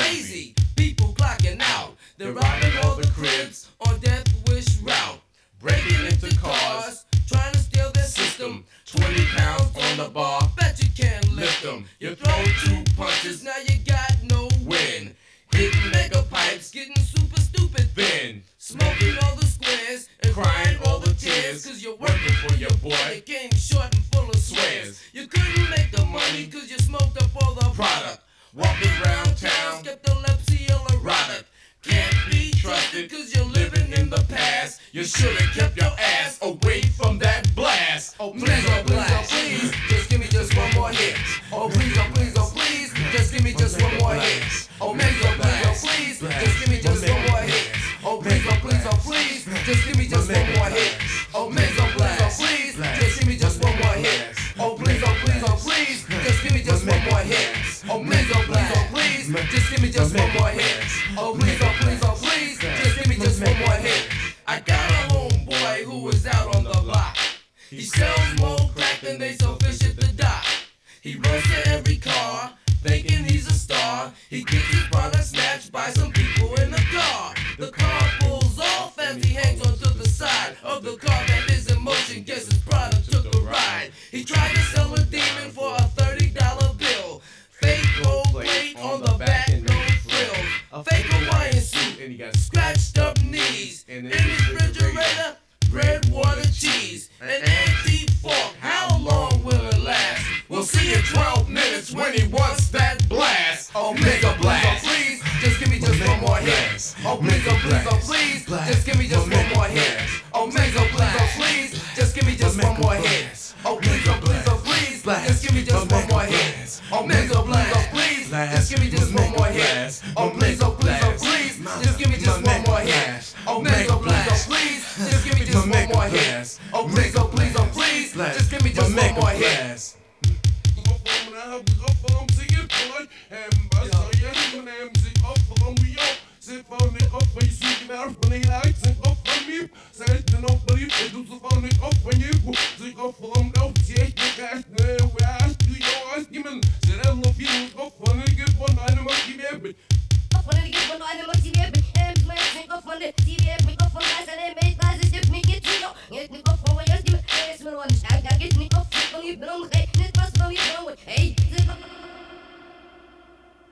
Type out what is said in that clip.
crazy. People clocking out. They're robbing all the cribs on Death Wish route. Breaking into cars, trying to steal their system. 20 pounds on the bar, bet you can't lift them. You throw 2 punches, now you got no win. Hitting mega pipes, getting super stupid thin. Smoking all the squares and crying all the tears. Cause you're working for your boy, you came short and full of swears. You couldn't make the money cause you smoked up all the product. Walking around town, skeptilepsy or erotic. Can't be trusted cause you're living in the past. You should've kept your ass away from that blast. Oh please, oh please, oh please, just give me just one more hit. Oh please, oh please, oh please, just give me just one more hit. Oh please, oh please, oh please, just give me just one more hit. Oh please, oh please, oh please, just give me just one more hit. Oh please, oh please, oh please, just give me just one more hit. Oh please, oh please, oh please, just give me just one more hit. Oh please, oh please, oh please, just give me just one more hit. Oh please, oh please, oh please, just give me just one more hit. I got a homeboy who is out on the block. He sells more crack than they sell fish at the dock. He runs to every car, thinking he's a star. He gets his product snatched by some people in the car. The car pulls off as he hangs onto the side of the car that is in motion. Guess his product took a ride. He tried to sell a demon for a $30 bill. Fake gold plate on the back, no frills. A fake Hawaiian suit, and he got scratched up knees. In his refrigerator, bread, water, cheese. An antique fork, how long will it last? We'll see in 12 minutes when he wants that blast. Oh, mega blast. Oh, please, just give me just one more hit. Oh, please, oh, please, oh, please, just give me just one more hit. Oh, mega blast. Oh, please, just give me just one more hit. Oh, please, oh, please, oh, please, just give me just one more hit. Oh, mega blast. Oh, please, just give me just one more hit. Oh, please, oh, please, oh, please, just give me just one more hit. Oh, mega blast. Oh, please, just give me just one more hit. Oh, please, oh, please, oh, please, just give me just one more hit. Hey,